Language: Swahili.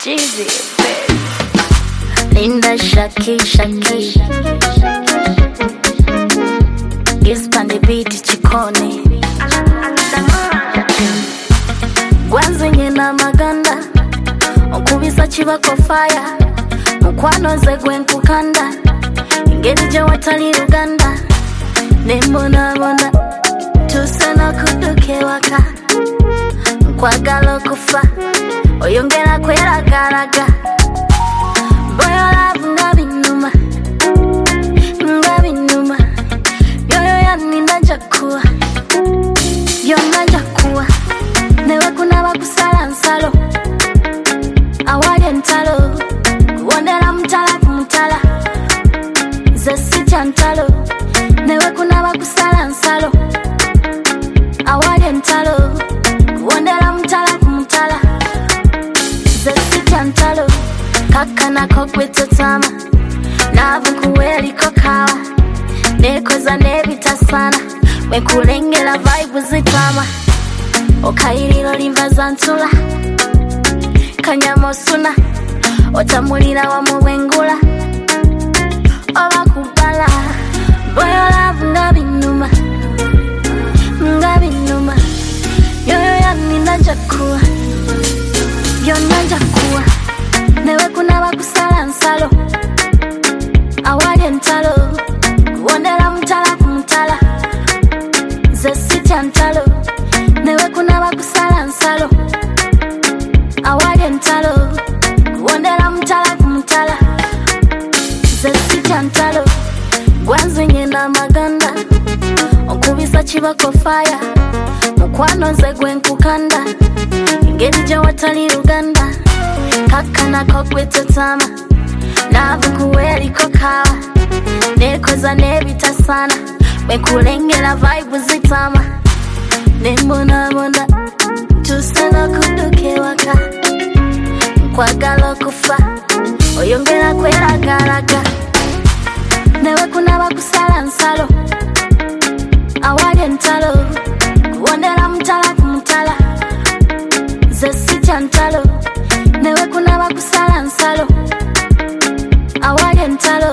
Jeezy, Linda Shaki Gispande biti chikoni Gwanze nyena maganda Okubisa chibako fire Mukwano ze gwenkukanda Ingeri je watali Uganda Nembona Tusena kuduke waka Nkwagala okufa Oyongera kweragaraga Boyo love nga binuma Yoyo yani najakuwa Yonga njakuwa Newe kuna wakusala nsalo Awali entalo Kuwondera mutala kumutala Ze sitya ntalo Newe kuna wakusala nsalo Awali entalo Kuwondera mutala kumutala Ze sitya ntalo Kakana kokwetotama Love nkuweliko kawa Nekoza nebitasana Wekulengela vibe zitama Okairilo limva zantula Kanyamosuna Otamulira wa muwengula Oba kubala Boyo love nga binuma Yoyo yani najakuwa Yonna njakuwa Newe kuna wakusala nsalo Awali entalo Kuwondera mutala kumutala Ze sitya ntalo Newe kuna wakusala nsalo Awali entalo Kuwondera mutala kumutala Ze sitya ntalo Gwanze nyena maganda Okubisa chibako fire Mukwano ze gwenkukanda Ingeri je watali Uganda Kakana kokwetotama Love nkuweliko kawa Nekoza nebitasana Wekulengela vibe zitama Nembona Tusena kuduke waka Nkwagala okufa Oyongera kweragaraga Newe kuna wakusala nsalo Awali entalo Kuwondera mutala kumutala Ze sitya ntalo Newe kuna wakusala nsalo Awali entalo